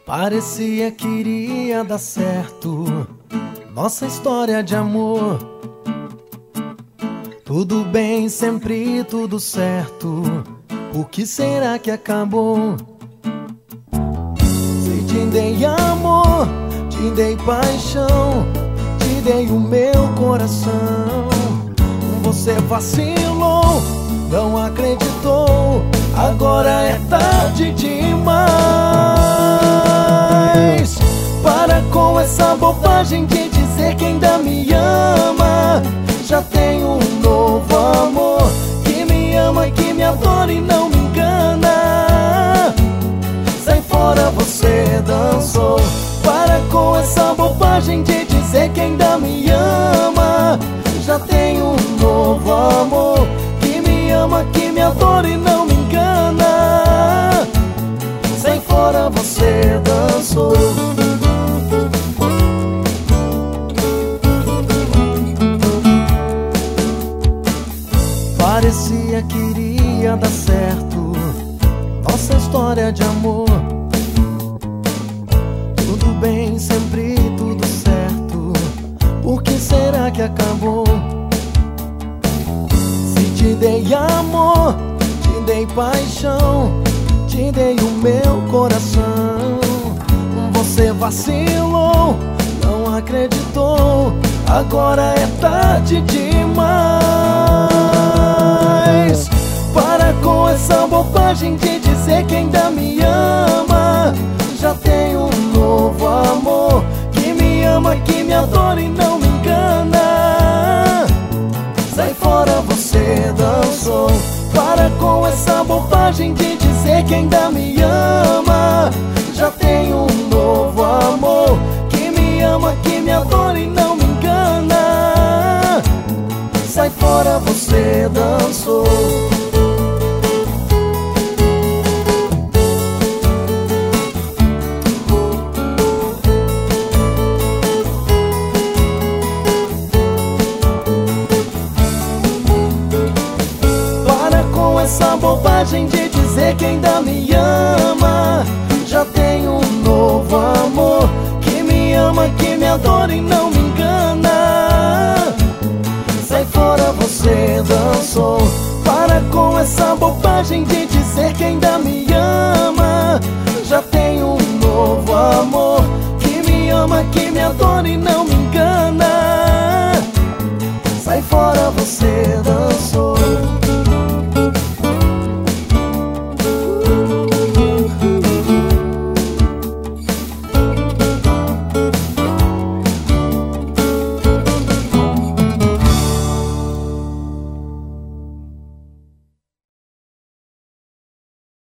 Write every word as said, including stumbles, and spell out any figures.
Parecia que iria dar certo nossa história de amor. Tudo bem, sempre tudo certo. O que será que acabou? Se te dei amor, te dei paixão, te dei o meu coração. Você vacilou, não acreditou. Agora é tarde demais. Para com essa bobagem de dizer que ainda me ama. Já tenho um novo amor que me ama, que me adora e não me engana. Sai fora, você dançou. Para com essa bobagem de dizer que ainda me ama. Já tenho um novo amor que me ama, que me adora e não me engana. Sai fora, você dançou. Parecia que iria dar certo nossa história de amor. Tudo bem, sempre tudo certo. Por que será que acabou? Se te dei amor, te dei paixão, te dei o meu coração. Você vacilou, não acreditou. Agora é tarde demais. Para com essa bobagem de dizer que ainda me ama. Já tenho um novo amor que me ama, que me adora e não me engana. Sai fora, você dançou. Para com essa bobagem de dizer que ainda me ama. Já tenho um novo amor que me ama, que me adora e não me engana. Sai fora, você dançou. Essa bobagem de dizer que ainda me ama. Já tenho um novo amor que me ama, que me adora e não me engana. Sai fora, você dançou. Para com essa bobagem de dizer que ainda me ama. Já tenho um novo amor que me ama, que me adora e não